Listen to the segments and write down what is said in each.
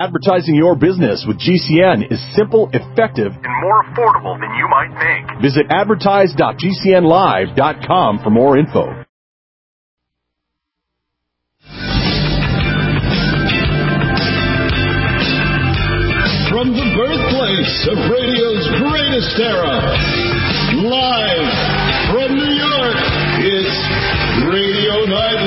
Advertising your business with GCN is simple, effective, and more affordable than you might think. Visit advertise.gcnlive.com for more info. From the birthplace of radio's greatest era, live from New York, it's Radio Night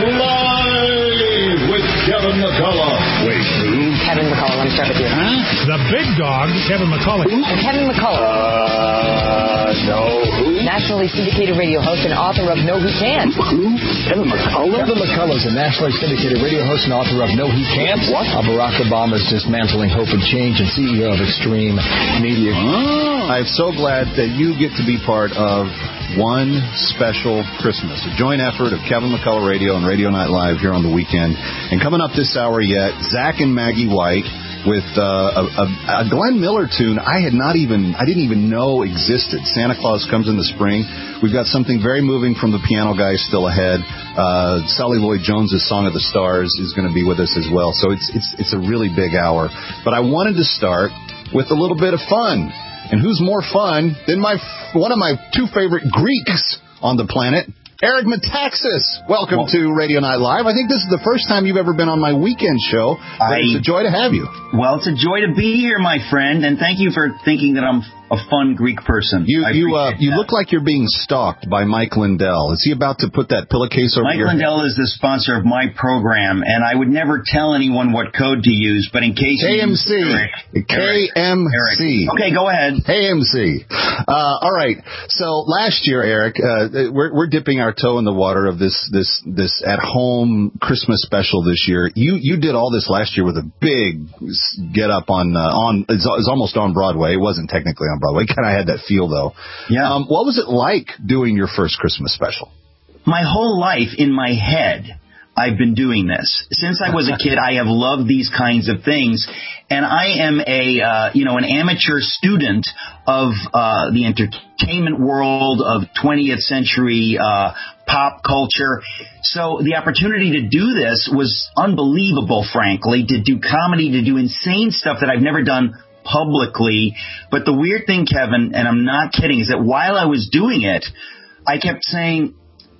Live with Kevin McCullough. Wait, who? Kevin McCullough, let me start with you. Huh? The big dog, Kevin McCullough. Kevin McCullough. No, who? Nationally syndicated radio host and author of No He Can't. Who? Kevin McCullough? Kevin McCullough is a nationally syndicated radio host and author of No He Can't. What? Barack Obama's Dismantling Hope and Change and CEO of Extreme Media. Oh. I'm so glad that you get to be part of one special Christmas, a joint effort of Kevin McCullough Radio and Radio Night Live here on the weekend. And coming up this hour yet, Zach and Maggie White with a Glenn Miller tune I didn't even know existed. Santa Claus Comes in the Spring. We've got something very moving from the piano guy still ahead. Sally Lloyd Jones's Song of the Stars is going to be with us as well. So it's a really big hour. But I wanted to start with a little bit of fun. And who's more fun than one of my two favorite Greeks on the planet, Eric Metaxas. Welcome to Radio Night Live. I think this is the first time you've ever been on my weekend show. It's a joy to have you. Well, it's a joy to be here, my friend, and thank you for thinking that I'm a fun Greek person. You look like you're being stalked by Mike Lindell. Is he about to put that pillowcase over your head? Mike Lindell is the sponsor of my program, and I would never tell anyone what code to use, but in case KMC. KMC. Okay, go ahead. KMC. All right. So last year, Eric, we're dipping our toe in the water of this at-home Christmas special this year. You did all this last year with a big get-up on it's almost on Broadway. It wasn't technically on Broadway. Kind of had that feel, though. Yeah. What was it like doing your first Christmas special? My whole life in my head, I've been doing this. Since I was a kid, I have loved these kinds of things. And I am an amateur student of the entertainment world, of 20th century pop culture. So the opportunity to do this was unbelievable, frankly, to do comedy, to do insane stuff that I've never done publicly. But the weird thing, Kevin, and I'm not kidding, is that while I was doing it, I kept saying,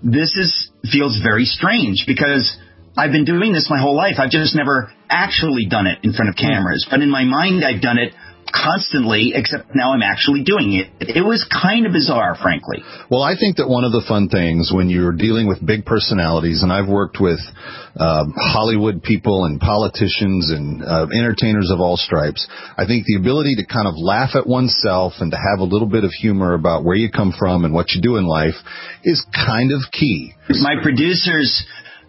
feels very strange because I've been doing this my whole life. I've just never actually done it in front of cameras. But in my mind, I've done it constantly, except now I'm actually doing it. It was kind of bizarre, frankly. Well, I think that one of the fun things when you're dealing with big personalities, and I've worked with Hollywood people and politicians and entertainers of all stripes, I think the ability to kind of laugh at oneself and to have a little bit of humor about where you come from and what you do in life is kind of key. My producers,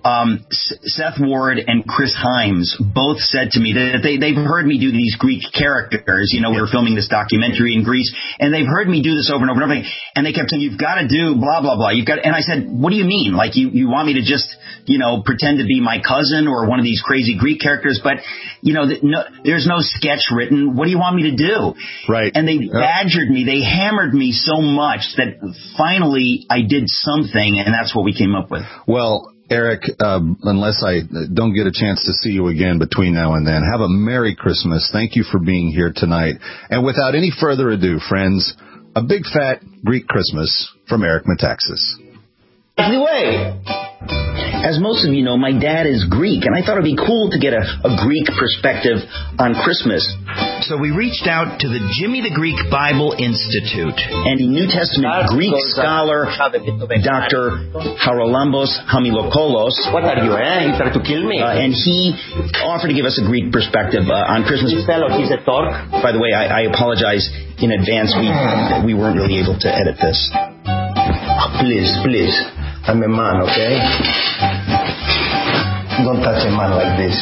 Seth Ward and Chris Himes, both said to me that they've heard me do these Greek characters. We were filming this documentary in Greece, and they've heard me do this over and over and over again. And they kept saying, "You've got to do blah, blah, blah. And I said, "What do you mean? Like, you want me to just, pretend to be my cousin or one of these crazy Greek characters? But, there's no sketch written. What do you want me to do?" Right. And they badgered me. They hammered me so much that finally I did something, and that's what we came up with. Well, Eric, unless I don't get a chance to see you again between now and then, have a Merry Christmas. Thank you for being here tonight. And without any further ado, friends, a big fat Greek Christmas from Eric Metaxas. Anyway, as most of you know, my dad is Greek, and I thought it'd be cool to get a Greek perspective on Christmas. So we reached out to the Jimmy the Greek Bible Institute and the New Testament Greek scholar, Dr. Haralambos Hamilokolos. What are you, You try to kill me? And he offered to give us a Greek perspective on Christmas. He's a Turk. By the way, I apologize in advance. We weren't really able to edit this. Please. I'm a man, okay? Don't touch a man like this.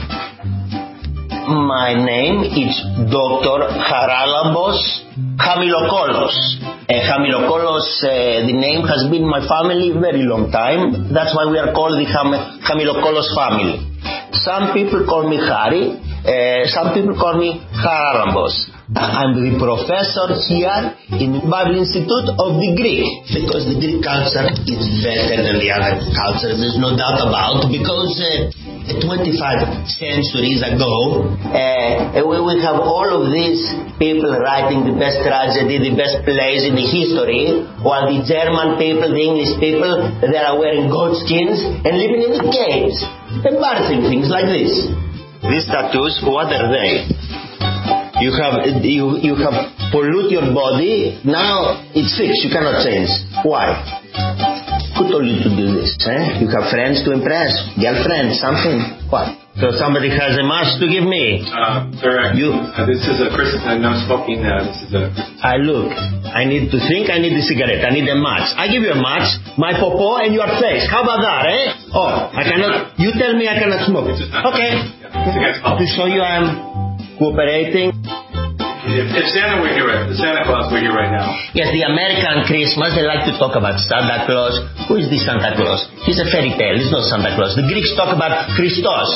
My name is Dr. Haralambos Hamilokolos. Hamilokolos, the name has been in my family a very long time. That's why we are called the Hamilokolos family. Some people call me Harry. Some people call me Haralambos. I'm the professor here in the Bible Institute of the Greek, because the Greek culture is better than the other culture. There's no doubt about, because 25 centuries ago, We have all of these people writing the best tragedy, the best plays in the history, while the German people, the English people, they are wearing goat skins and living in the caves. Embarrassing things like this. These tattoos, what are they? You have pollute your body. Now it's fixed. You cannot change. Why? Who told you to do this? You have friends to impress, girlfriend, something. What? So somebody has a match to give me. Sir, this is a no smoking. This is a. Look. I need to think. I need a cigarette. I need a match. I give you a match, my popo, and your face. How about that, Oh, I cannot. You tell me I cannot smoke. Okay. To show you I am cooperating. If Santa were here, the Santa Claus were here right now. Yes, the American Christmas, they like to talk about Santa Claus. Who is this Santa Claus? He's a fairy tale. He's not Santa Claus. The Greeks talk about Christos.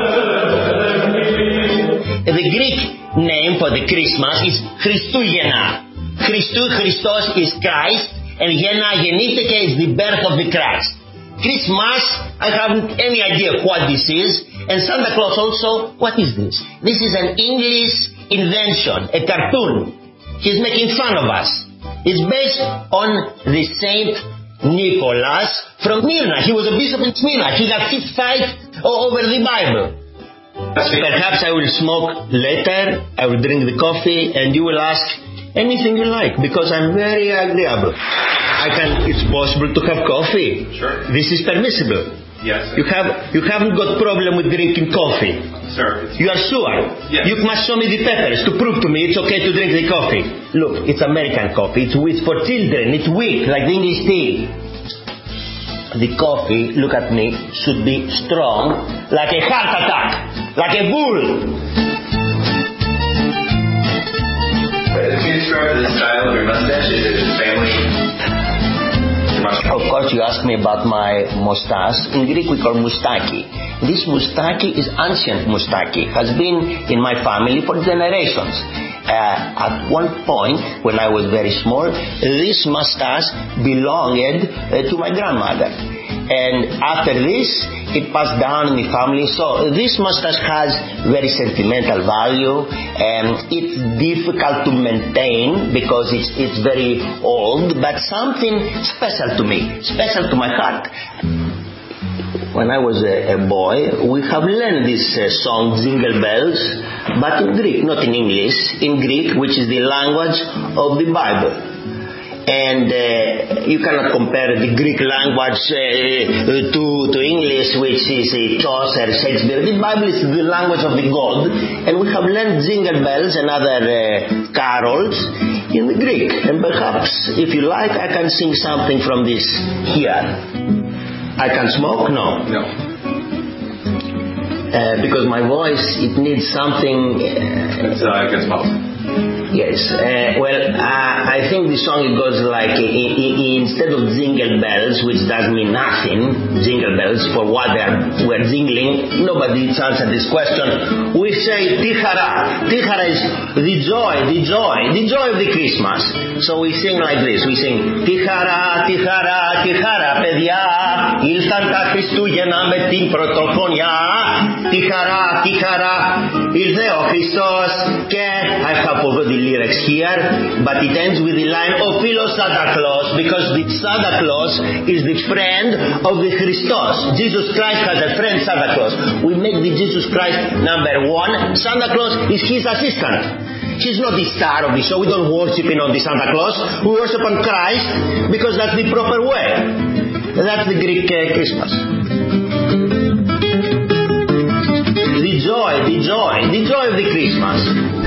The Greek name for the Christmas is Christougena. Christos is Christ, and geniteke is the birth of the Christ. Christmas, I haven't any idea what this is. And Santa Claus also, what is this? This is an English invention, a cartoon. He's making fun of us. It's based on the Saint Nicholas from Smyrna. He was a bishop in Smyrna. He got fist fight over the Bible. Perhaps I will smoke later, I will drink the coffee, and you will ask anything you like, because I'm very agreeable. It's possible to have coffee. Sure. This is permissible. Yes. You haven't got problem with drinking coffee. Sir. You are sure? Yes. You must show me the papers to prove to me it's okay to drink the coffee. Look, it's American coffee. It's for children. It's weak, like the English tea. The coffee, look at me, should be strong, like a heart attack, like a bull. Can you describe the style of your mustache? Is it family? Of course, you asked me about my mustache. In Greek, we call moustaki. This moustaki is ancient moustaki. Has been in my family for generations. At one point, when I was very small, this mustache belonged to my grandmother. And after this, it passed down in the family. So this mustache has very sentimental value, and it's difficult to maintain because it's very old, but something special to me, special to my heart. When I was a boy, we have learned this song, Jingle Bells, but in Greek, not in English, in Greek, which is the language of the Bible. And you cannot compare the Greek language to English, which is Chaucer, Shakespeare. The Bible is the language of the God, and we have learned Jingle Bells and other carols in the Greek. And perhaps, if you like, I can sing something from this here. I can smoke? No. No. Because my voice, it needs something... I can smoke. Yes. I think the song, it goes like, instead of jingle bells, which does mean nothing, jingle bells, for what we're jingling, nobody answered this question. We say Tichara. Tichara is the joy of the Christmas. So we sing like this. We sing Tichara, Tichara, Tichara, παιδιά, ήλθαν τα Χριστούγεννα με την πρωτοχρονιά. Tichara, Tichara, ήρθε ο Χριστός και I have forgot the lyrics here, but it ends with the line O Philos Santa Claus, because the Santa Claus is the friend of the Christos. Jesus Christ has a friend, Santa Claus. We make the Jesus Christ number one. Santa Claus is his assistant. He's not the star of the show. We don't worship on the Santa Claus. We worship on Christ because that's the proper way. That's the Greek Christmas. The joy of the Christmas.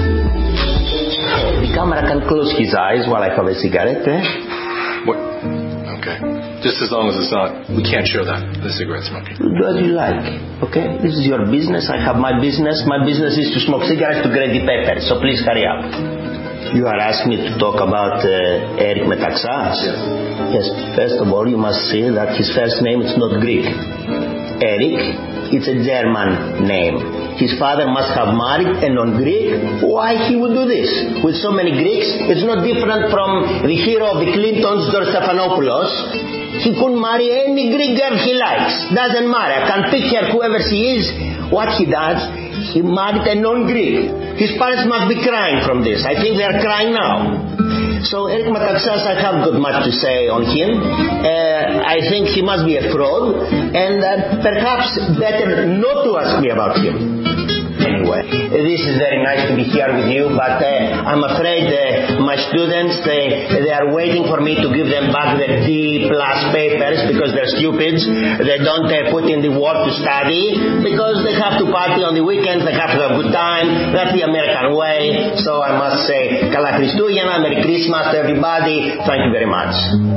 The camera can close his eyes while I have a cigarette. What? Okay. Just as long as it's not, we can't show that, the cigarette smoking. Do as you like, okay? This is your business, I have my business. My business is to smoke cigarettes to grade the paper, so please hurry up. You are asking me to talk about Eric Metaxas? Yes. First of all, you must say that his first name is not Greek. Eric, it's a German name. His father must have married a non-Greek. Why he would do this? With so many Greeks, it's not different from the hero of the Clintons, George Stephanopoulos. He could marry any Greek girl he likes. Doesn't matter. I can picture whoever she is, what he does. He married a non-Greek. His parents must be crying from this. I think they are crying now. So Eric Metaxas, I have not much to say on him. I think he must be a fraud, and perhaps better not to ask me about him. Anyway, this is very nice to be here with you, but I'm afraid my students, they are waiting for me to give them back the D+ papers because they're stupids. They don't put in the work to study because they have to party on the weekends, they have to have a good time. That's the American way. So I must say, Kala Christougena, Merry Christmas to everybody. Thank you very much.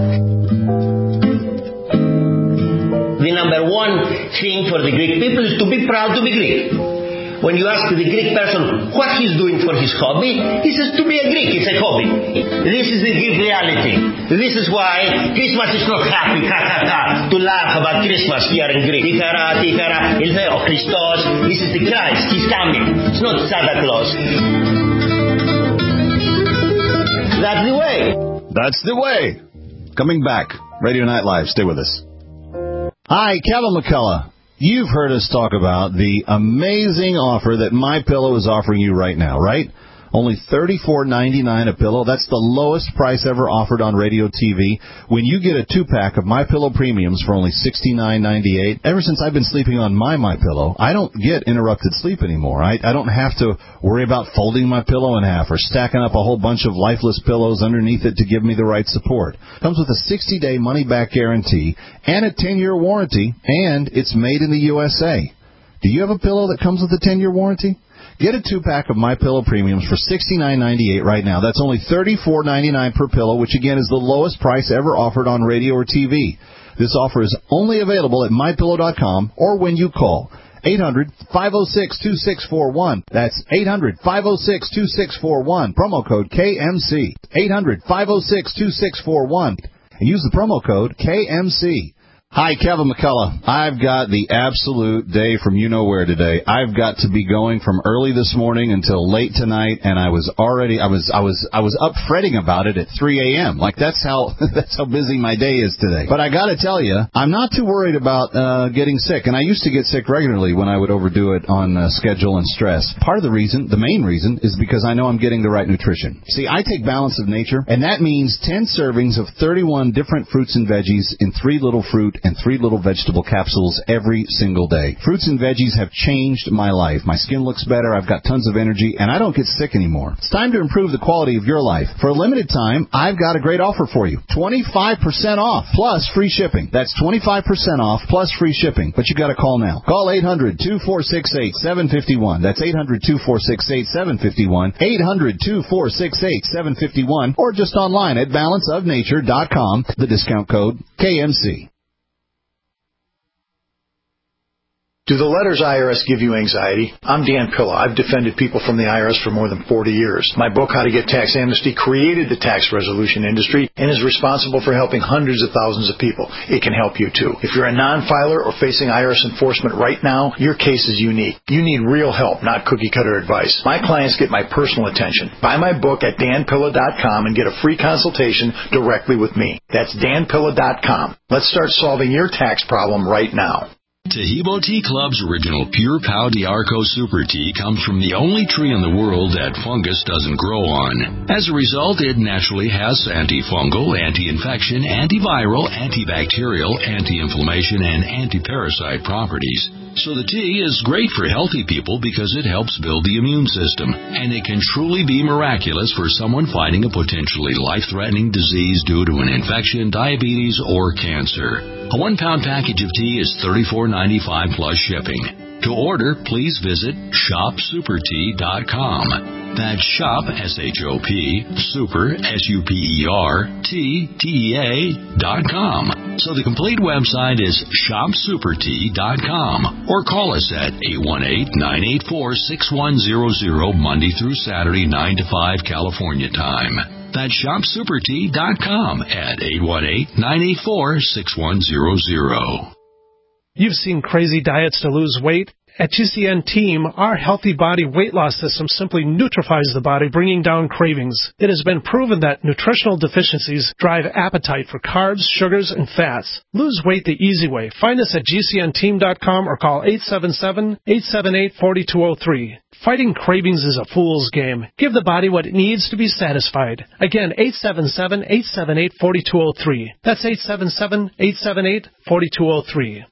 The number one thing for the Greek people is to be proud to be Greek. When you ask the Greek person what he's doing for his hobby, he says to be a Greek, it's a hobby. This is the Greek reality. This is why Christmas is not happy, to laugh about Christmas here in Greece. Tifera, Ilveo, Christos, this is the Christ, he's coming. It's not Santa Claus. That's the way. That's the way. Coming back, Radio Night Live, stay with us. Hi, Kevin McCullough. You've heard us talk about the amazing offer that MyPillow is offering you right now, right? Only $34.99 a pillow. That's the lowest price ever offered on radio TV. When you get a 2-pack of MyPillow Premiums for only $69.98, ever since I've been sleeping on my MyPillow, I don't get interrupted sleep anymore. I don't have to worry about folding my pillow in half or stacking up a whole bunch of lifeless pillows underneath it to give me the right support. Comes with a 60-day money-back guarantee and a 10-year warranty, and it's made in the USA. Do you have a pillow that comes with a 10-year warranty? Get a 2-pack of MyPillow Premiums for $69.98 right now. That's only $34.99 per pillow, which again is the lowest price ever offered on radio or TV. This offer is only available at MyPillow.com or when you call 800-506-2641. That's 800-506-2641. Promo code KMC. 800-506-2641. And use the promo code KMC. Hi, Kevin McCullough. I've got the absolute day from you-know-where today. I've got to be going from early this morning until late tonight, and I was up fretting about it at 3 a.m. Like that's how busy my day is today. But I got to tell you, I'm not too worried about getting sick, and I used to get sick regularly when I would overdo it on schedule and stress. Part of the reason, the main reason, is because I know I'm getting the right nutrition. See, I take Balance of Nature, and that means 10 servings of 31 different fruits and veggies in 3 little fruit and 3 little vegetable capsules every single day. Fruits and veggies have changed my life. My skin looks better, I've got tons of energy, and I don't get sick anymore. It's time to improve the quality of your life. For a limited time, I've got a great offer for you. 25% off plus free shipping. That's 25% off plus free shipping. But you got to call now. Call 800-2468-751. That's 800-2468-751. 800-2468-751. Or just online at balanceofnature.com. The discount code KMC. Do the letters IRS give you anxiety? I'm Dan Pilla. I've defended people from the IRS for more than 40 years. My book, How to Get Tax Amnesty, created the tax resolution industry and is responsible for helping hundreds of thousands of people. It can help you, too. If you're a non-filer or facing IRS enforcement right now, your case is unique. You need real help, not cookie-cutter advice. My clients get my personal attention. Buy my book at danpilla.com and get a free consultation directly with me. That's danpilla.com. Let's start solving your tax problem right now. Tahibo Tea Club's original Pure Pau D'Arco Super Tea comes from the only tree in the world that fungus doesn't grow on. As a result, it naturally has antifungal, anti-infection, antiviral, antibacterial, anti-inflammation, and anti-parasite properties. So the tea is great for healthy people because it helps build the immune system, and it can truly be miraculous for someone fighting a potentially life-threatening disease due to an infection, diabetes, or cancer. A 1-pound package of tea is $34.95 plus shipping. To order, please visit shopsupertea.com. That's shop, S-H-O-P, super, S-U-P-E-R-T-T-E-A.com. So the complete website is shopsupertea.com. Or call us at 818-984-6100 Monday through Saturday, 9 to 5 California time. That's shopsupertea.com at 818-984-6100. You've seen crazy diets to lose weight, At GCN Team, our healthy body weight loss system simply neutralizes the body, bringing down cravings. It has been proven that nutritional deficiencies drive appetite for carbs, sugars, and fats. Lose weight the easy way. Find us at GCNteam.com or call 877-878-4203. Fighting cravings is a fool's game. Give the body what it needs to be satisfied. Again, 877-878-4203. That's 877-878-4203.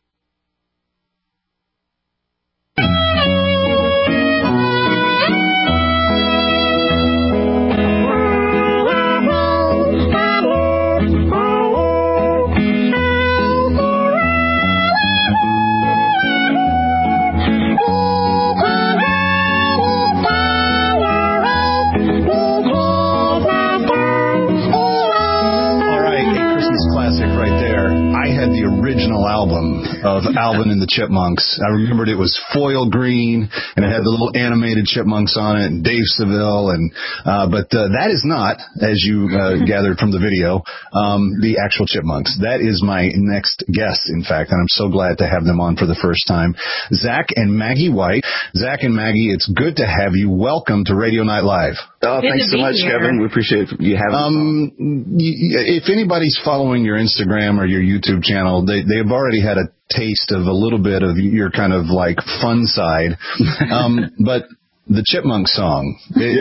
The original album of Alvin and the Chipmunks. I remembered it was foil green and it had the little animated chipmunks on it and Dave Seville but that is not, as you gathered from the video, the actual Chipmunks. That is my next guest, in fact, and I'm so glad to have them on for the first time. Zach and Maggie White. Zach and Maggie, it's good to have you. Welcome to Radio Night Live. Oh, thanks so much, Kevin. We appreciate you having us. If anybody's following your Instagram or your YouTube channel, they've already had a taste of a little bit of your kind of like fun side. But the Chipmunk song,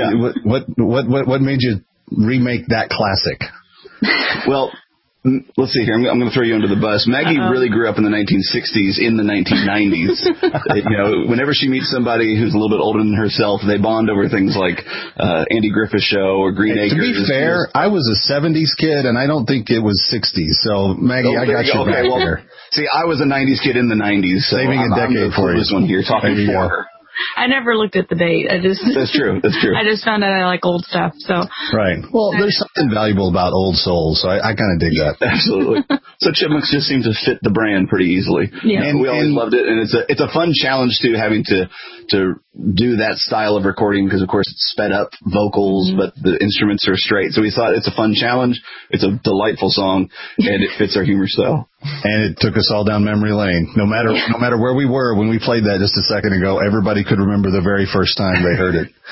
what made you remake that classic? Well, let's see here. I'm going to throw you under the bus. Maggie really grew up in the 1960s, in the 1990s. Whenever she meets somebody who's a little bit older than herself, they bond over things like Andy Griffith Show or Green Acres. To be fair, I was a 70s kid, and I don't think it was 60s. So, Maggie, I got you back there. See, I was a 90s kid in the 90s. So saving a decade for you. This one here, talking for her. I never looked at the date. That's true. I just found out I like old stuff. So right. Well, there's something valuable about old souls, so I kind of dig that. Absolutely. So Chipmunks just seem to fit the brand pretty easily. Yeah. And we always loved it, and it's a fun challenge too, having to do that style of recording because of course it's sped up vocals, but the instruments are straight. So we thought it's a fun challenge. It's a delightful song, and it fits our humor style. And it took us all down memory lane. No matter where we were when we played that just a second ago, everybody could remember the very first time they heard it.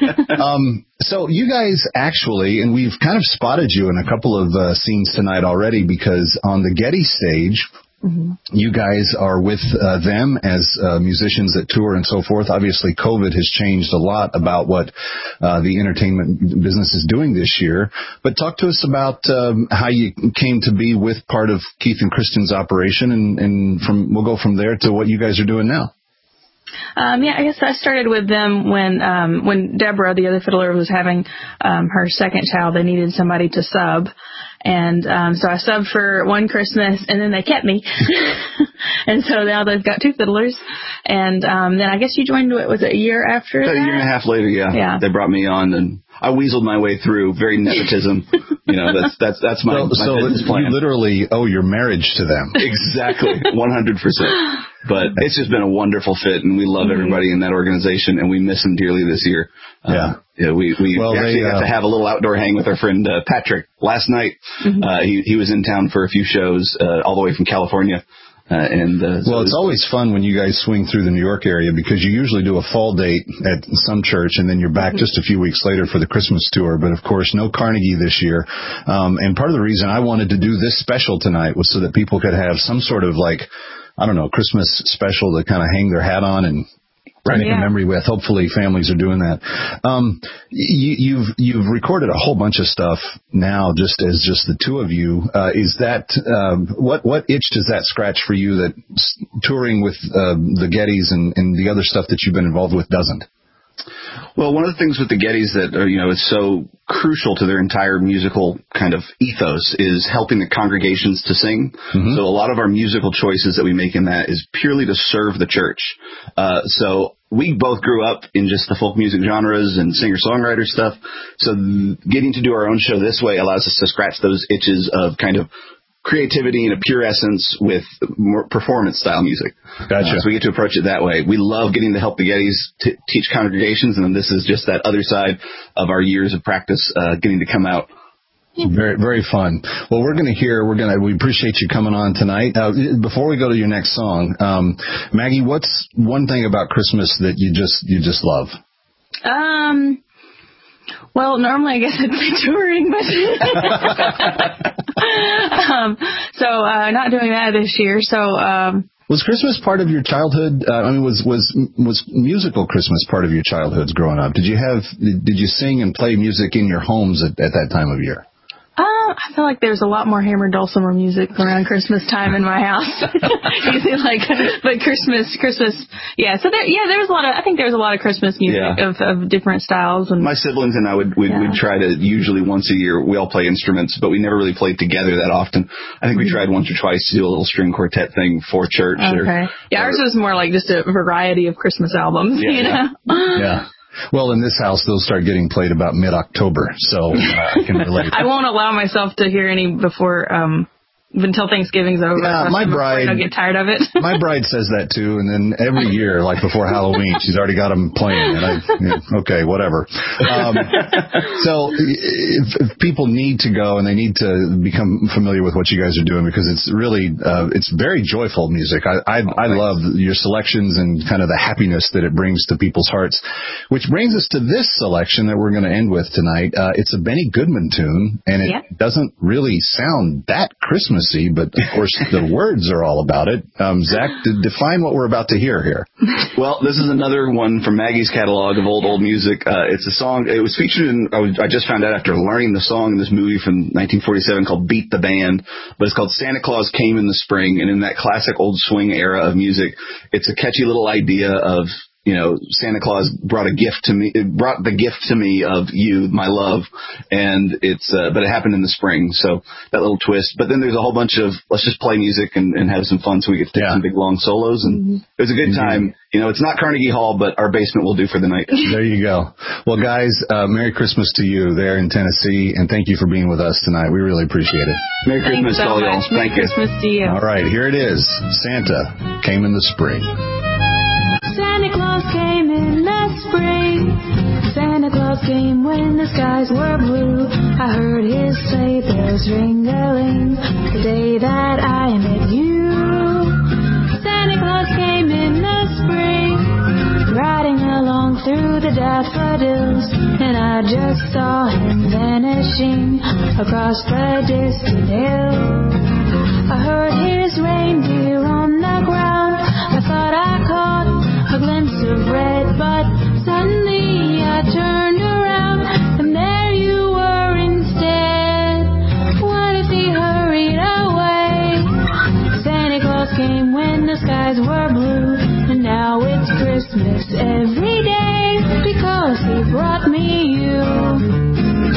So you guys actually, and we've kind of spotted you in a couple of scenes tonight already, because on the Getty stage, you guys are with them as musicians that tour and so forth. Obviously, COVID has changed a lot about what the entertainment business is doing this year. But talk to us about how you came to be with part of Keith and Kristen's operation, and we'll go from there to what you guys are doing now. I guess I started with them when Deborah, the other fiddler, was having her second child. They needed somebody to sub. And so I subbed for one Christmas, and then they kept me. And so now they've got two fiddlers. And then I guess you joined, was it a year after that? A year and a half later, yeah. They brought me on, and I weaseled my way through. Very nepotism. That's my business plan. You literally owe your marriage to them. Exactly, 100%. But it's just been a wonderful fit, and we love everybody in that organization, and we miss them dearly this year. We actually got to have a little outdoor hang with our friend Patrick last night. He was in town for a few shows all the way from California. So it's always fun when you guys swing through the New York area, because you usually do a fall date at some church, and then you're back just a few weeks later for the Christmas tour. But, of course, no Carnegie this year. And part of the reason I wanted to do this special tonight was so that people could have some sort of, Christmas special to kind of hang their hat on and make a memory with. Hopefully families are doing that. You've recorded a whole bunch of stuff now, just the two of you. Is that what itch does that scratch for you that touring with the Gettys and the other stuff that you've been involved with doesn't? Well, one of the things with the Gettys that is so crucial to their entire musical kind of ethos is helping the congregations to sing. So a lot of our musical choices that we make in that is purely to serve the church. So we both grew up in just the folk music genres and singer-songwriter stuff. So getting to do our own show this way allows us to scratch those itches of kind of creativity in a pure essence with more performance-style music. Gotcha. So we get to approach it that way. We love getting to help the Gettys teach congregations, and then this is just that other side of our years of practice getting to come out Very, very fun. Well, we appreciate you coming on tonight. Before we go to your next song, Maggie, what's one thing about Christmas that you just love? Well, normally I guess I'd say touring, but so not doing that this year. So was Christmas part of your childhood? Was musical Christmas part of your childhoods growing up? Did you sing and play music in your homes at that time of year? I feel like there's a lot more Hammer Dulcimer music around Christmas time in my house. Usually, but Christmas, yeah. So there was a lot of. I think there was a lot of Christmas music of different styles. And my siblings and I would try to, usually once a year, we all play instruments, but we never really played together that often. I think we tried once or twice to do a little string quartet thing for church. Okay. Ours was more like just a variety of Christmas albums. You know. Yeah. Well, in this house, they'll start getting played about mid-October, so I can relate. I won't allow myself to hear any before until Thanksgiving's over. Yeah, my bride. I'll get tired of it. My bride says that too, and then every year, like before Halloween, she's already got them playing. And okay, whatever. So if people need to go and they need to become familiar with what you guys are doing, because it's really it's very joyful music. I love your selections and kind of the happiness that it brings to people's hearts. Which brings us to this selection that we're going to end with tonight. It's a Benny Goodman tune, and it doesn't really sound that Christmas. But of course the words are all about it. Zach, define what we're about to hear here. Well, this is another one from Maggie's catalog of old music. It's a song. It was featured in. I just found out after learning the song in this movie from 1947 called Beat the Band. But it's called Santa Claus Came in the Spring, and in that classic old swing era of music, it's a catchy little idea of, Santa Claus brought the gift to me of you, my love, and but it happened in the spring, so that little twist. But then there's a whole bunch of, let's just play music and have some fun so we get to take some big long solos, and it was a good time. It's not Carnegie Hall, but our basement will do for the night. There you go. Well, guys, Merry Christmas to you there in Tennessee, and thank you for being with us tonight. We really appreciate it. Merry Christmas to all y'all. Thank you. Merry Christmas to you. All right, here it is. Santa Came in the Spring. Santa Claus came in the spring. Santa Claus came when the skies were blue. I heard his sleigh bells ring-a-ling the day that I met you. Santa Claus came in the spring, riding along through the daffodils, and I just saw him vanishing across the distant hill. I heard his reindeer on the ground. I thought I caught a glimpse of red, but suddenly I turned around and there you were instead. What if he hurried away? Santa Claus came when the skies were blue, and now it's Christmas every day because he brought me you.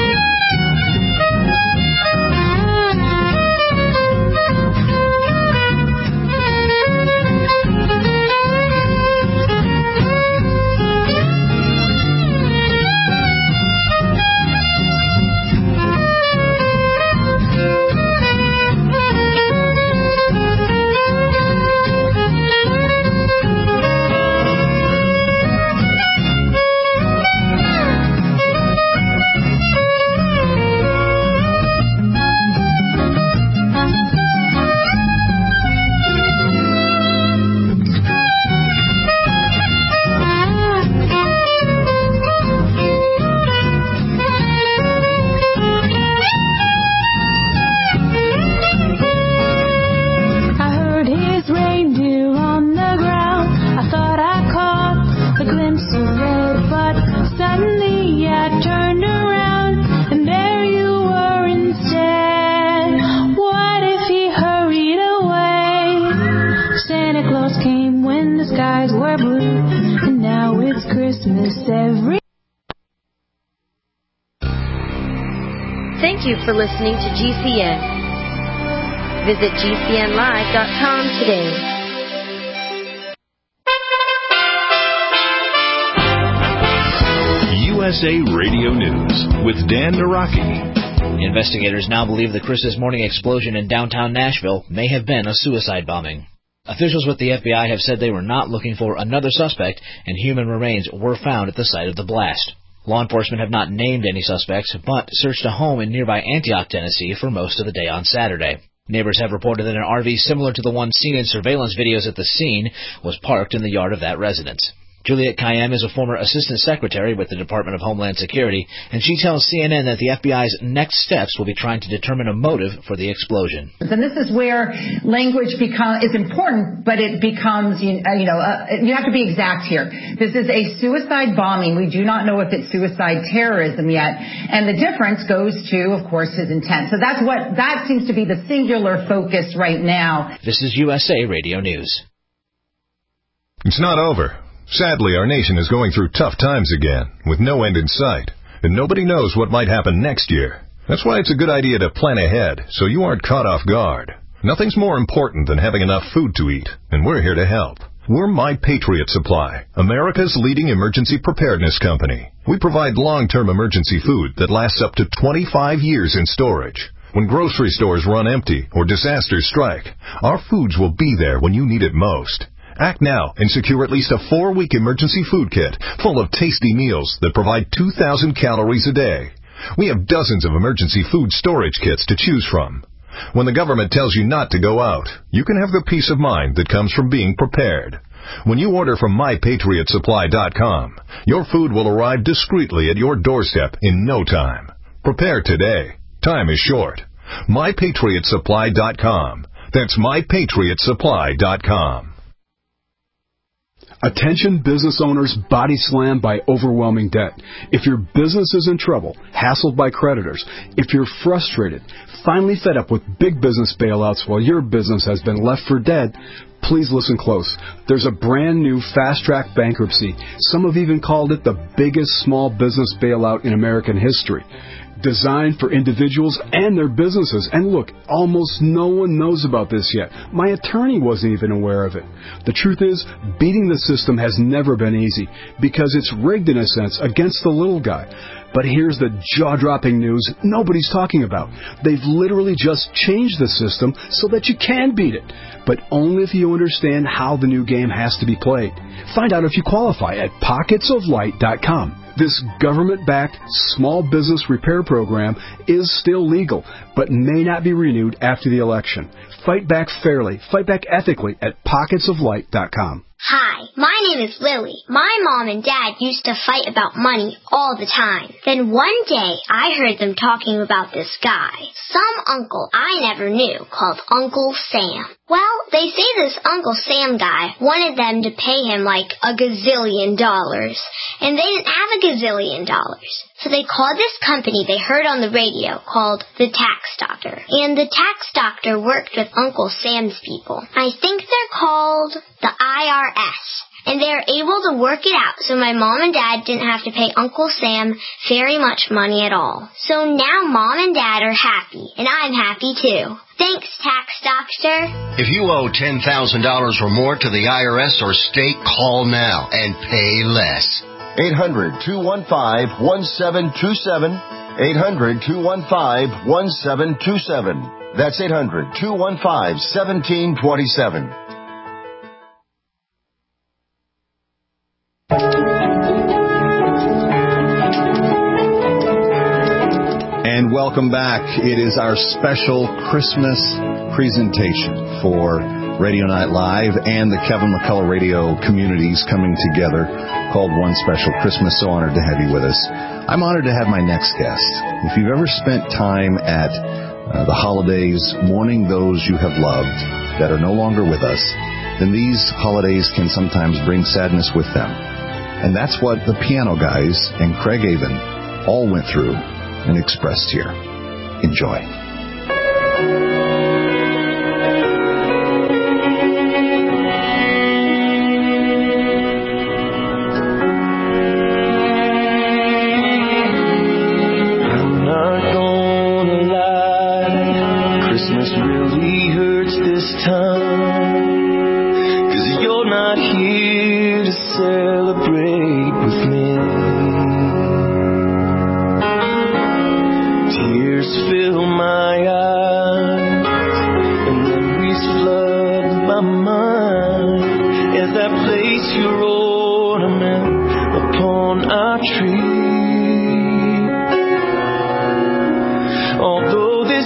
Thank you for listening to GCN. Visit GCNlive.com today. USA Radio News with Dan Naraki. Investigators now believe the Christmas morning explosion in downtown Nashville may have been a suicide bombing. Officials with the FBI have said they were not looking for another suspect, and human remains were found at the site of the blast. Law enforcement have not named any suspects, but searched a home in nearby Antioch, Tennessee for most of the day on Saturday. Neighbors have reported that an RV similar to the one seen in surveillance videos at the scene was parked in the yard of that residence. Juliette Kayyem is a former assistant secretary with the Department of Homeland Security, and she tells CNN that the FBI's next steps will be trying to determine a motive for the explosion. And this is where language is important, but it becomes, you have to be exact here. This is a suicide bombing. We do not know if it's suicide terrorism yet, and the difference goes to, of course, his intent. So that seems to be the singular focus right now. This is USA Radio News. It's not over. Sadly, our nation is going through tough times again, with no end in sight, and nobody knows what might happen next year. That's why it's a good idea to plan ahead, so you aren't caught off guard. Nothing's more important than having enough food to eat, and we're here to help. We're My Patriot Supply, America's leading emergency preparedness company. We provide long-term emergency food that lasts up to 25 years in storage. When grocery stores run empty or disasters strike, our foods will be there when you need it most. Act now and secure at least a 4-week emergency food kit full of tasty meals that provide 2,000 calories a day. We have dozens of emergency food storage kits to choose from. When the government tells you not to go out, you can have the peace of mind that comes from being prepared. When you order from MyPatriotSupply.com, your food will arrive discreetly at your doorstep in no time. Prepare today. Time is short. MyPatriotSupply.com. That's MyPatriotSupply.com. Attention business owners body slammed by overwhelming debt. If your business is in trouble, hassled by creditors, if you're frustrated, finally fed up with big business bailouts while your business has been left for dead, please listen close. There's a brand new fast-track bankruptcy. Some have even called it the biggest small business bailout in American history. Designed for individuals and their businesses. And look, almost no one knows about this yet. My attorney wasn't even aware of it. The truth is, beating the system has never been easy because it's rigged in a sense against the little guy. But here's the jaw-dropping news nobody's talking about. They've literally just changed the system so that you can beat it, but only if you understand how the new game has to be played. Find out if you qualify at pocketsoflight.com. This government-backed small business repair program is still legal, but may not be renewed after the election. Fight back fairly, fight back ethically at pocketsoflight.com. Hi, my name is Lily. My mom and dad used to fight about money all the time. Then one day, I heard them talking about this guy, some uncle I never knew, called Uncle Sam. Well, they say this Uncle Sam guy wanted them to pay him like $1 gazillion, and they didn't have $1 gazillion. So they called this company they heard on the radio called the Tax Doctor. And the Tax Doctor worked with Uncle Sam's people. I think they're called the IRS. And they're able to work it out so my mom and dad didn't have to pay Uncle Sam very much money at all. So now mom and dad are happy, and I'm happy too. Thanks, Tax Doctor. If you owe $10,000 or more to the IRS or state, call now and pay less. 800-215-1727. 800-215-1727. That's 800-215-1727. And welcome back. It is our special Christmas presentation for Radio Night Live and the Kevin McCullough Radio communities coming together called One Special Christmas. So honored to have you with us. I'm honored to have my next guest. If you've ever spent time at the holidays mourning those you have loved that are no longer with us, then these holidays can sometimes bring sadness with them. And that's what the Piano Guys and Craig Avon all went through and expressed here. Enjoy. I'm not gonna lie, Christmas really hurts this time, 'cause you're not here to celebrate with me. Tears fill my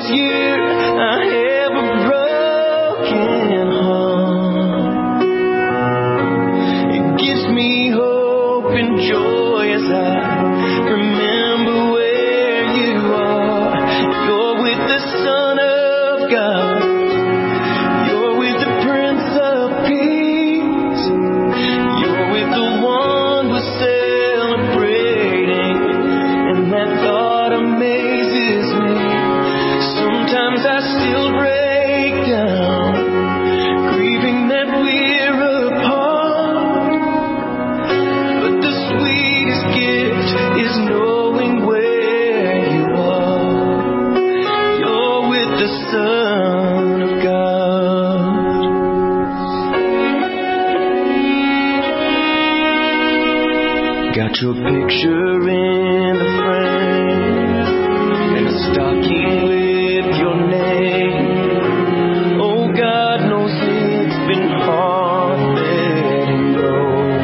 this year I have a broken heart. It gives me hope and joy as I remember where you are. You're with the Son of God. You're with the Prince of Peace. You're with the one we're celebrating. And that thought amazes me. Sometimes I still break down, grieving that we're apart. But the sweetest gift is knowing where you are. You're with the Son of God. Got your picture in the frame and a stocking with your name. Oh, God knows it's been hard letting go.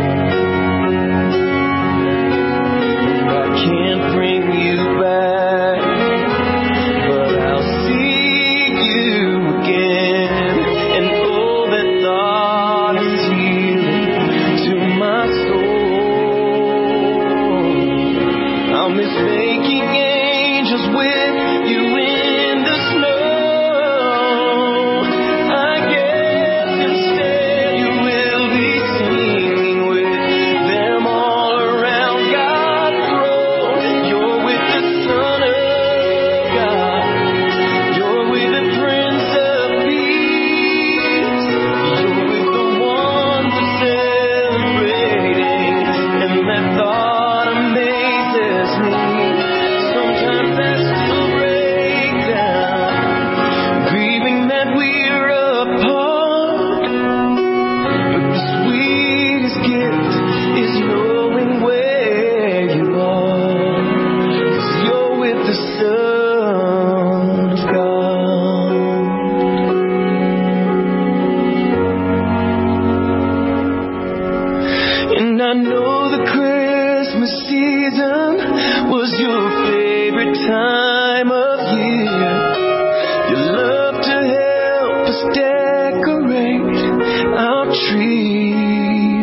I can't bring you back, but I'll seek you again. And oh, that thought is healing to my soul. I'll miss making angels with you in the snow. I guess instead you will be singing with them all around God's throne. You're with the Son of God. You're with the Prince of Peace. You're with the one we're celebrating. And that thought amazes me. Sometimes I still break down, grieving that we're apart. But the sweetest gift is knowing where you are. 'Cause you're with the Son of God. And I know the Christmas season was your favorite time of year. You love to help us decorate our tree.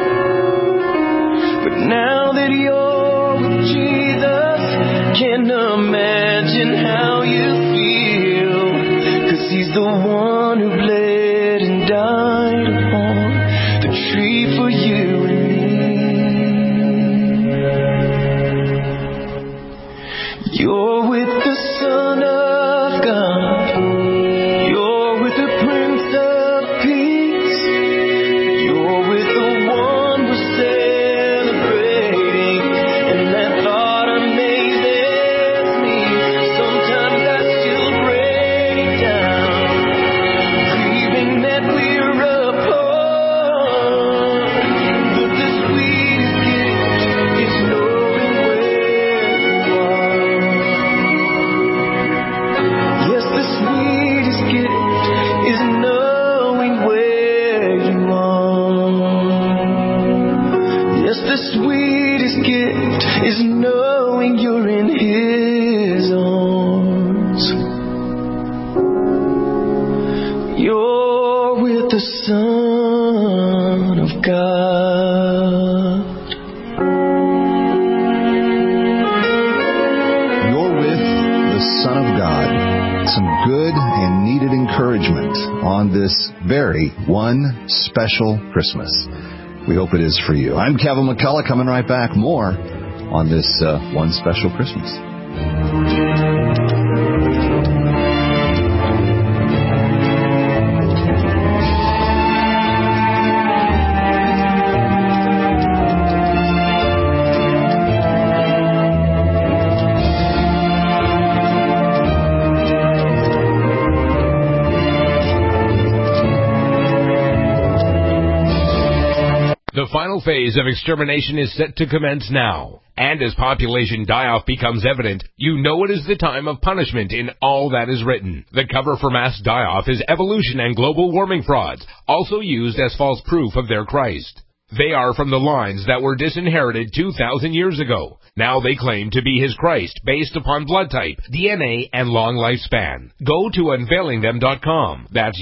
But now that you're with Jesus, can't imagine how you feel. 'Cause he's the one who bled and died upon the tree for you and me. You're with the Son of God. You're with the Prince of Peace. You're with the one we're celebrating. And that thought amazes me. Sometimes I still break down, grieving that we're apart. But the sweetest gift is knowing where you are. Yes, the sweetest gift is knowing where you are. Yes, the sweetest gift is knowing you're in His arms. You're with the Son of God. You're with the Son of God. Some good and needed encouragement on this very one special Christmas. We hope it is for you. I'm Kevin McCullough, coming right back. More on this one special Christmas. The final phase of extermination is set to commence now. And as population die-off becomes evident, you know it is the time of punishment in all that is written. The cover for mass die-off is evolution and global warming frauds, also used as false proof of their Christ. They are from the lines that were disinherited 2,000 years ago. Now they claim to be his Christ based upon blood type, DNA, and long lifespan. Go to unveilingthem.com. That's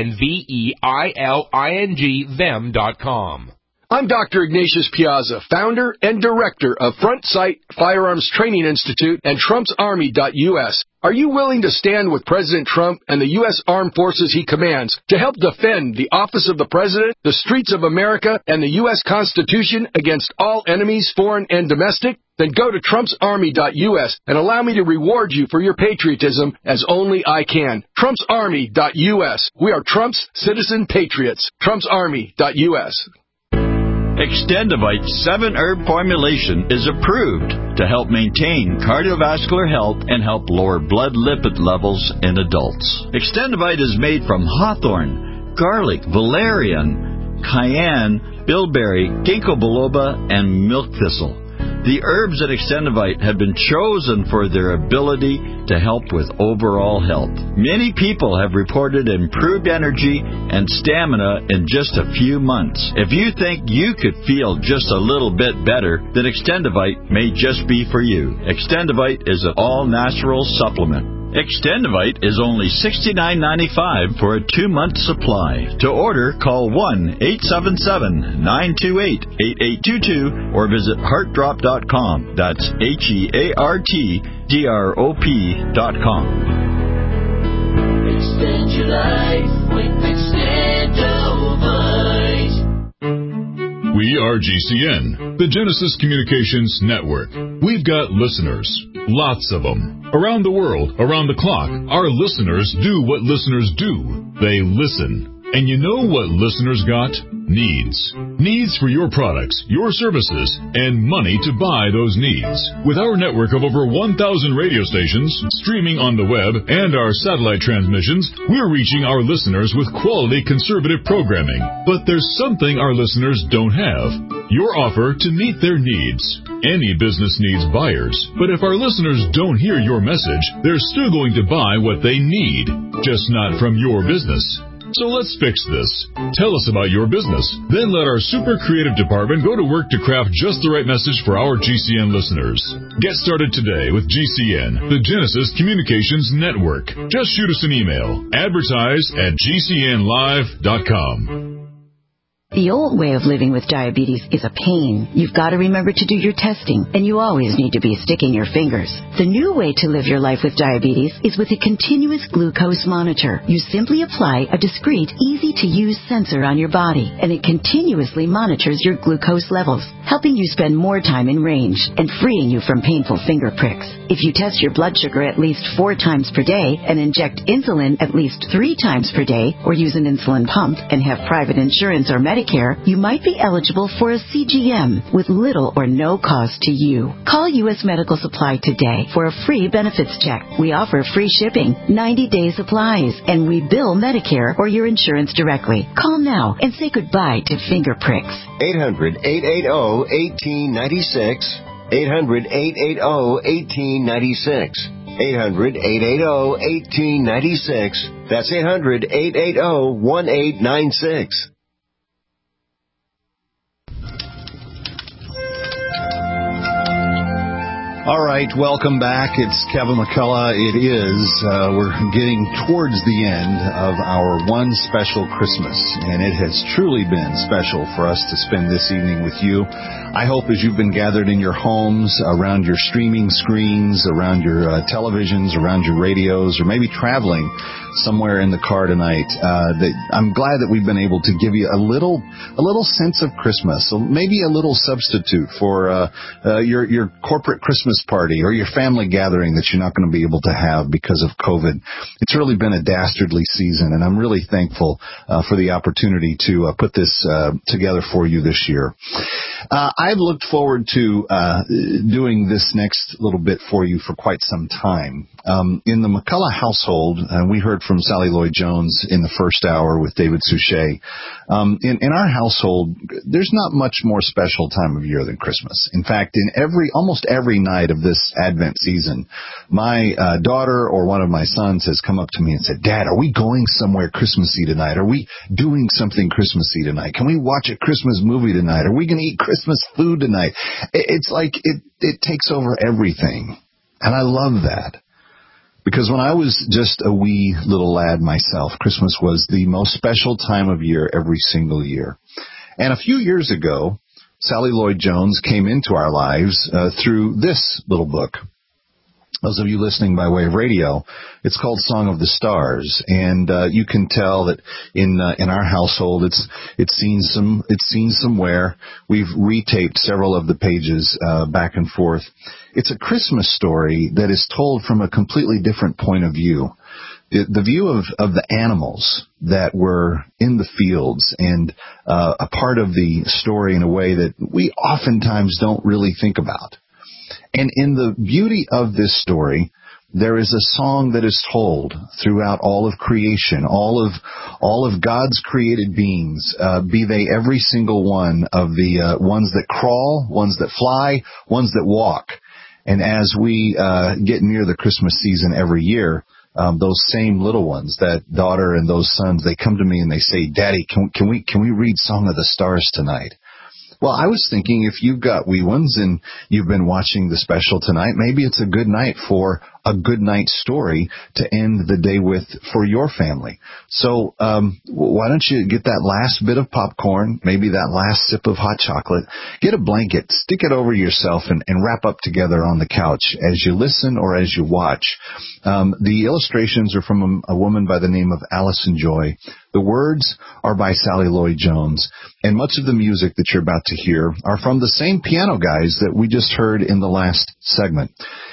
UNVEILING them.com. I'm Dr. Ignatius Piazza, founder and director of Front Sight Firearms Training Institute and TrumpsArmy.us. Are you willing to stand with President Trump and the U.S. Armed Forces he commands to help defend the office of the President, the streets of America, and the U.S. Constitution against all enemies, foreign and domestic? Then go to TrumpsArmy.us and allow me to reward you for your patriotism as only I can. TrumpsArmy.us. We are Trump's citizen patriots. TrumpsArmy.us. Extendivite 7-herb formulation is approved to help maintain cardiovascular health and help lower blood lipid levels in adults. Extendivite is made from hawthorn, garlic, valerian, cayenne, bilberry, ginkgo biloba, and milk thistle. The herbs at Extendivite have been chosen for their ability to help with overall health. Many people have reported improved energy and stamina in just a few months. If you think you could feel just a little bit better, then Extendivite may just be for you. Extendivite is an all-natural supplement. Extendivite is only $69.95 for a 2-month supply. To order, call 1-877-928-8822 or visit heartdrop.com. That's HEARTDROP.com. Extend your life with Extendivite. We are GCN, the Genesis Communications Network. We've got listeners, lots of them. Around the world, around the clock, our listeners do what listeners do. They listen. And you know what listeners got? Needs. Needs for your products, your services, and money to buy those needs. With our network of over 1,000 radio stations, streaming on the web, and our satellite transmissions, we're reaching our listeners with quality conservative programming. But there's something our listeners don't have. Your offer to meet their needs. Any business needs buyers, but if our listeners don't hear your message, they're still going to buy what they need, just not from your business. So let's fix this. Tell us about your business. Then let our super creative department go to work to craft just the right message for our GCN listeners. Get started today with GCN, the Genesis Communications Network. Just shoot us an email. Advertise@GCNlive.com. The old way of living with diabetes is a pain. You've got to remember to do your testing, and you always need to be sticking your fingers. The new way to live your life with diabetes is with a continuous glucose monitor. You simply apply a discreet, easy-to-use sensor on your body, and it continuously monitors your glucose levels, helping you spend more time in range and freeing you from painful finger pricks. If you test your blood sugar at least 4 times per day and inject insulin at least 3 times per day, or use an insulin pump and have private insurance or Medicare, you might be eligible for a CGM with little or no cost to you. Call U.S. Medical Supply today for a free benefits check. We offer free shipping, 90-day supplies, and we bill Medicare or your insurance directly. Call now and say goodbye to finger pricks. 800-880-1896. 800-880-1896. 800-880-1896. That's 800-880-1896. All right, welcome back. It's Kevin McCullough. It is, we're getting towards the end of our one special Christmas, and it has truly been special for us to spend this evening with you. I hope as you've been gathered in your homes, around your streaming screens, around your televisions, around your radios, or maybe traveling somewhere in the car tonight, that I'm glad that we've been able to give you a little sense of Christmas, so maybe a little substitute for your corporate Christmas party or your family gathering that you're not going to be able to have because of COVID. It's really been a dastardly season, and I'm really thankful for the opportunity to put this together for you this year. I've looked forward to doing this next little bit for you for quite some time. In the McCullough household, we heard from Sally Lloyd-Jones in the first hour with David Suchet. In our household, there's not much more special time of year than Christmas. In fact, in almost every night night of this Advent season, my daughter or one of my sons has come up to me and said, Dad, are we going somewhere Christmassy tonight? Are we doing something Christmassy tonight? Can we watch a Christmas movie tonight? Are we going to eat Christmas food tonight? It's like it takes over everything. And I love that. Because when I was just a wee little lad myself, Christmas was the most special time of year every single year. And a few years ago, Sally Lloyd Jones came into our lives through this little book. Those of you listening by way of radio, it's called Song of the Stars, and you can tell that in our household it's seen somewhere. We've retaped several of the pages back and forth. It's a Christmas story that is told from a completely different point of view. The view of the animals that were in the fields and a part of the story in a way that we oftentimes don't really think about. And in the beauty of this story, there is a song that is told throughout all of creation, all of God's created beings, be they every single one of the ones that crawl, ones that fly, ones that walk. And as we get near the Christmas season every year, those same little ones, that daughter and those sons, they come to me and they say, Daddy, can we read Song of the Stars tonight? Well, I was thinking if you've got wee ones and you've been watching the special tonight, maybe it's a good night for a good night story to end the day with for your family. So why don't you get that last bit of popcorn, maybe that last sip of hot chocolate, get a blanket, stick it over yourself, and wrap up together on the couch as you listen or as you watch. The illustrations are from a woman by the name of Allison Joy. The words are by Sally Lloyd Jones, and much of the music that you're about to hear are from the same piano guys that we just heard in the last segment.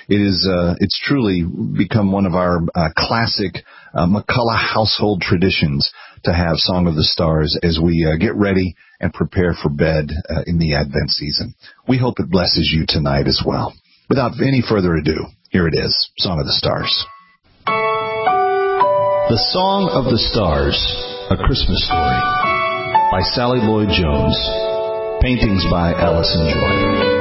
It's truly become one of our classic McCullough household traditions to have Song of the Stars as we get ready and prepare for bed in the Advent season. We hope it blesses you tonight as well. Without any further ado, here it is, Song of the Stars. The Song of the Stars, A Christmas Story, by Sally Lloyd Jones. Paintings by Allison Joy.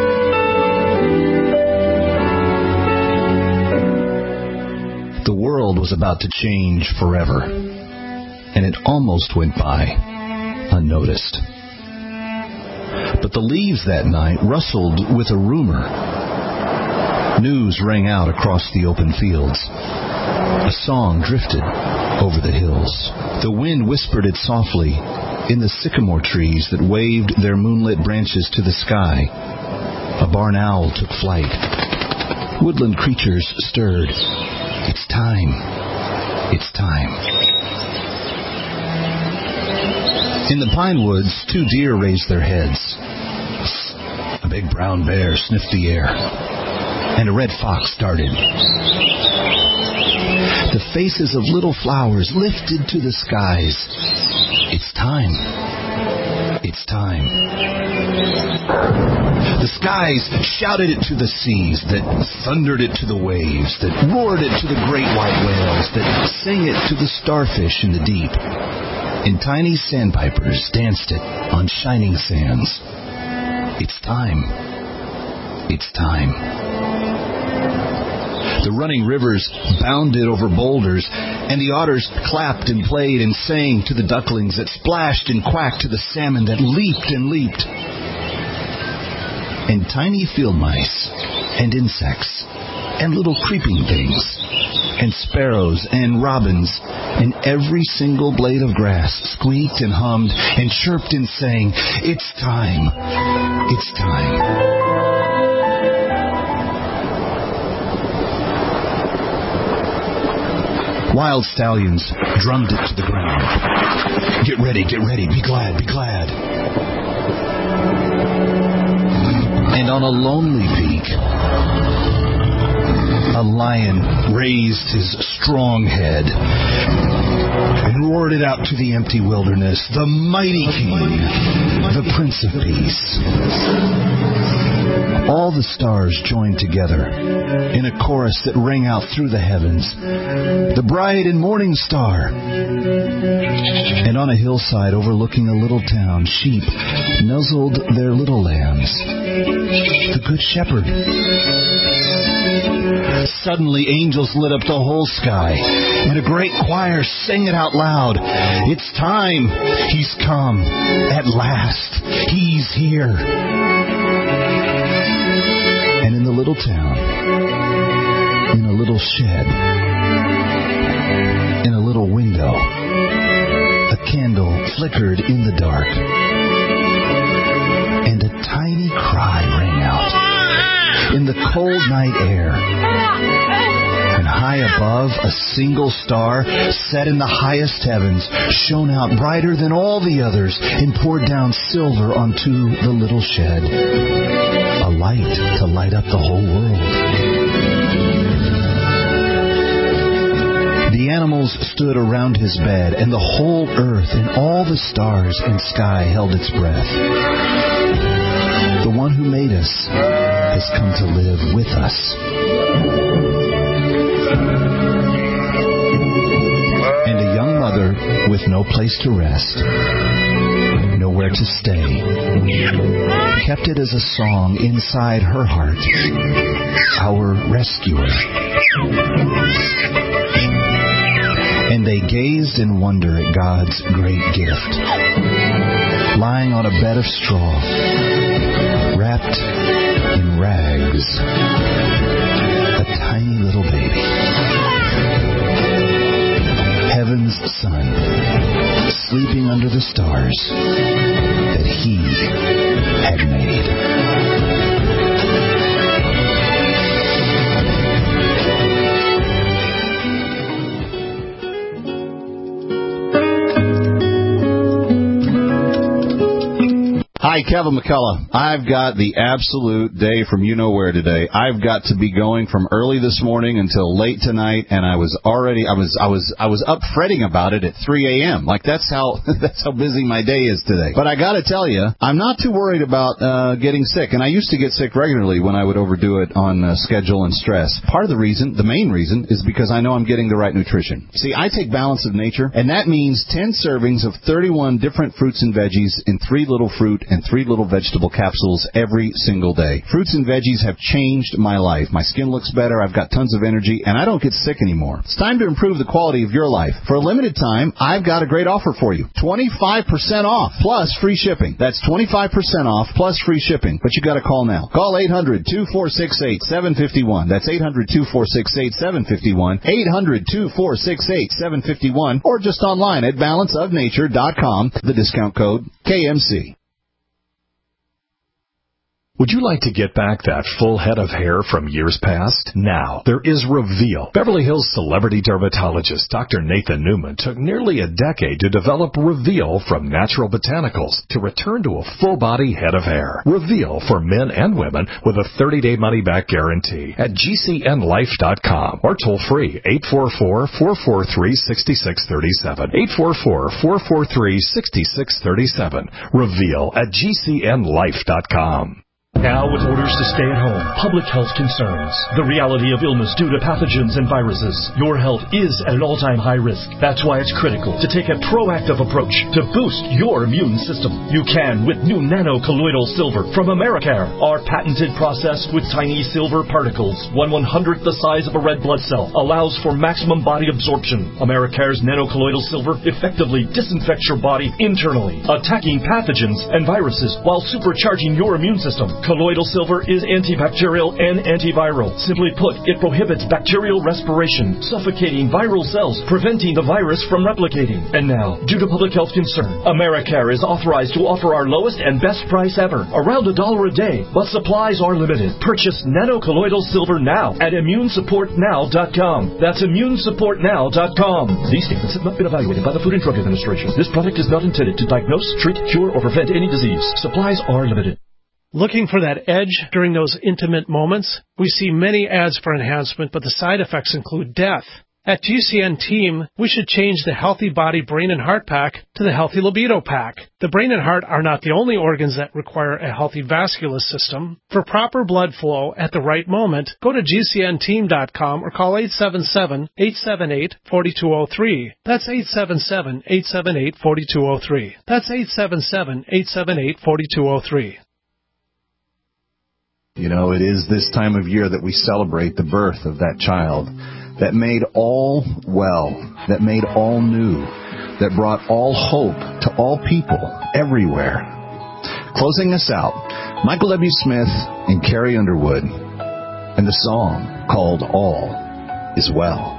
The world was about to change forever, and it almost went by unnoticed. But the leaves that night rustled with a rumor. News rang out across the open fields. A song drifted over the hills. The wind whispered it softly in the sycamore trees that waved their moonlit branches to the sky. A barn owl took flight. Woodland creatures stirred. It's time. It's time. In the pine woods, 2 deer raised their heads. A big brown bear sniffed the air, and a red fox darted. The faces of little flowers lifted to the skies. It's time. It's time. The skies shouted it to the seas, that thundered it to the waves, that roared it to the great white whales, that sang it to the starfish in the deep. And tiny sandpipers danced it on shining sands. It's time. It's time. The running rivers bounded over boulders, and the otters clapped and played and sang to the ducklings that splashed and quacked to the salmon that leaped and leaped. And tiny field mice and insects and little creeping things and sparrows and robins and every single blade of grass squeaked and hummed and chirped and sang, "It's time. It's time." Wild stallions drummed it to the ground. Get ready, be glad, be glad. And on a lonely peak, a lion raised his strong head and roared it out to the empty wilderness, the mighty king, the Prince of Peace. All the stars joined together in a chorus that rang out through the heavens. The bright and morning star. And on a hillside overlooking a little town, sheep nuzzled their little lambs. The Good Shepherd. Suddenly, angels lit up the whole sky, and a great choir sang it out loud. It's time. He's come. At last. He's here. And in the little town, in a little shed, in a little window, a candle flickered in the dark, and a tiny cry rang out in the cold night air. And high above, a single star, set in the highest heavens, shone out brighter than all the others and poured down silver onto the little shed. A light to light up the whole world. The animals stood around his bed, and the whole earth and all the stars and sky held its breath. The one who made us has come to live with us. And a young mother with no place to rest, nowhere to stay, kept it as a song inside her heart, our rescuer. And they gazed in wonder at God's great gift, lying on a bed of straw, wrapped in rags, a tiny little baby. Heaven's son, sleeping under the stars that he had made. Hi, Kevin McCullough. I've got the absolute day from you know where today. I've got to be going from early this morning until late tonight, and I was up fretting about it at 3 a.m. Like that's how busy my day is today. But I got to tell you, I'm not too worried about getting sick, and I used to get sick regularly when I would overdo it on schedule and stress. Part of the reason, the main reason, is because I know I'm getting the right nutrition. See, I take Balance of Nature, and that means 10 servings of 31 different fruits and veggies in 3 little fruit and 3 little vegetable capsules every single day. Fruits and veggies have changed my life. My skin looks better, I've got tons of energy, and I don't get sick anymore. It's time to improve the quality of your life. For a limited time, I've got a great offer for you. 25% off plus free shipping. That's 25% off plus free shipping. But you got to call now. Call 800-2468-751. That's 800-2468-751. 800-2468-751. Or just online at balanceofnature.com. The discount code KMC. Would you like to get back that full head of hair from years past? Now, there is Reveal. Beverly Hills celebrity dermatologist Dr. Nathan Newman took nearly a decade to develop Reveal from natural botanicals to return to a full-body head of hair. Reveal for men and women with a 30-day money-back guarantee at GCNlife.com or toll free 844-443-6637. 844-443-6637. Reveal at GCNlife.com. Now, with orders to stay at home, public health concerns, the reality of illness due to pathogens and viruses, your health is at an all-time high risk. That's why it's critical to take a proactive approach to boost your immune system. You can with new nano-colloidal silver from Americare. Our patented process with tiny silver particles, 1/100th the size of a red blood cell, allows for maximum body absorption. Americare's nano-colloidal silver effectively disinfects your body internally, attacking pathogens and viruses while supercharging your immune system. Colloidal silver is antibacterial and antiviral. Simply put, it prohibits bacterial respiration, suffocating viral cells, preventing the virus from replicating. And now, due to public health concern, Americare is authorized to offer our lowest and best price ever, around $1 a day, but supplies are limited. Purchase nano-colloidal silver now at immunesupportnow.com. That's immunesupportnow.com. These statements have not been evaluated by the Food and Drug Administration. This product is not intended to diagnose, treat, cure, or prevent any disease. Supplies are limited. Looking for that edge during those intimate moments? We see many ads for enhancement, but the side effects include death. At GCN Team, we should change the Healthy Body, Brain, and Heart Pack to the Healthy Libido Pack. The brain and heart are not the only organs that require a healthy vascular system. For proper blood flow at the right moment, go to GCNteam.com or call 877-878-4203. That's 877-878-4203. That's 877-878-4203. You know, it is this time of year that we celebrate the birth of that child that made all well, that made all new, that brought all hope to all people everywhere. Closing us out, Michael W. Smith and Carrie Underwood, and the song called All Is Well.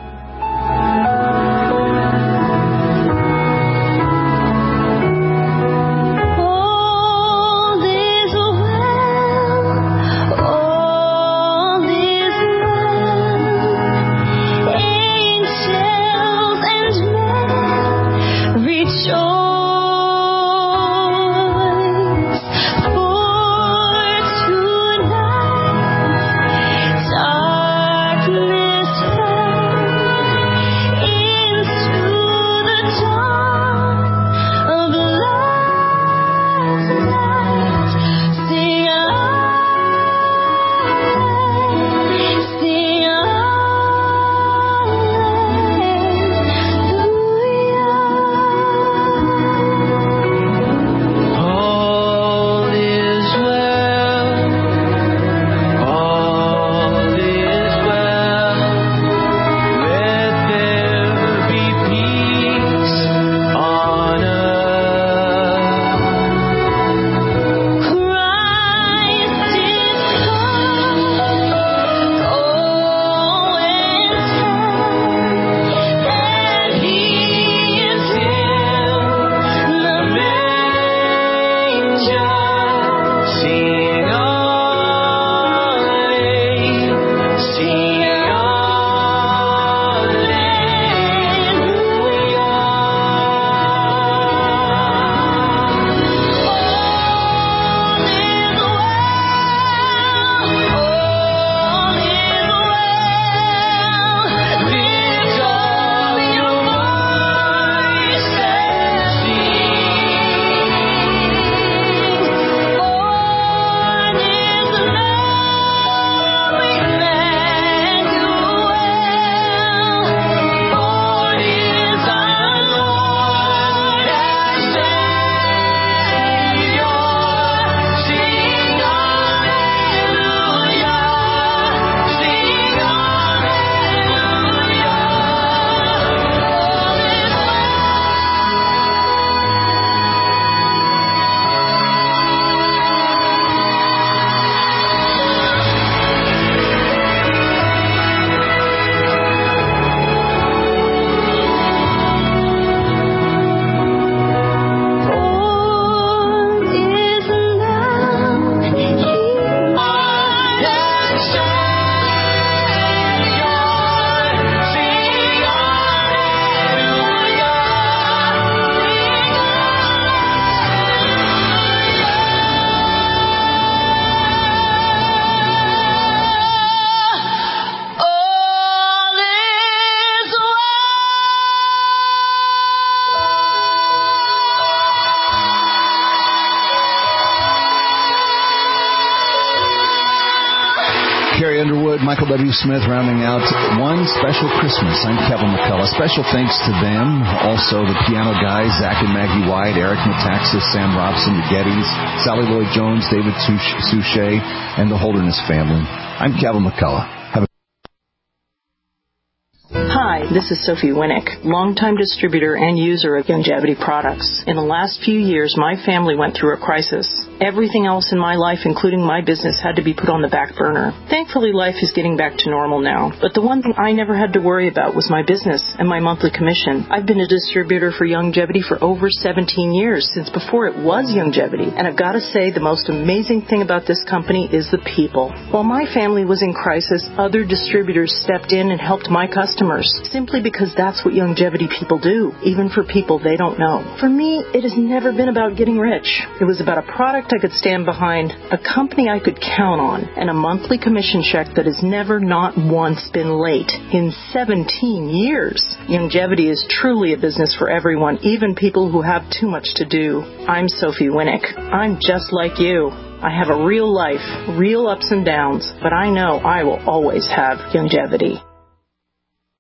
Michael W. Smith rounding out One Special Christmas. I'm Kevin McCullough. Special thanks to them. Also the piano guys, Zach and Maggie White, Eric Metaxas, Sam Robson, the Gettys, Sally Lloyd-Jones, David Suchet, and the Holderness family. I'm Kevin McCullough. Hi, this is Sophie Winnick, longtime distributor and user of Youngevity products. In the last few years, my family went through a crisis. Everything else in my life, including my business, had to be put on the back burner. Thankfully, life is getting back to normal now. But the one thing I never had to worry about was my business and my monthly commission. I've been a distributor for Youngevity for over 17 years, since before it was Youngevity. And I've got to say, the most amazing thing about this company is the people. While my family was in crisis, other distributors stepped in and helped my customers, simply because that's what Youngevity people do, even for people they don't know. For me, it has never been about getting rich. It was about a product product I could stand behind, a company I could count on, and a monthly commission check that has never not once been late in 17 years. Youngevity is truly a business for everyone, even people who have too much to do. I'm Sophie Winnick. I'm just like you. I have a real life, real ups and downs, but I know I will always have Youngevity.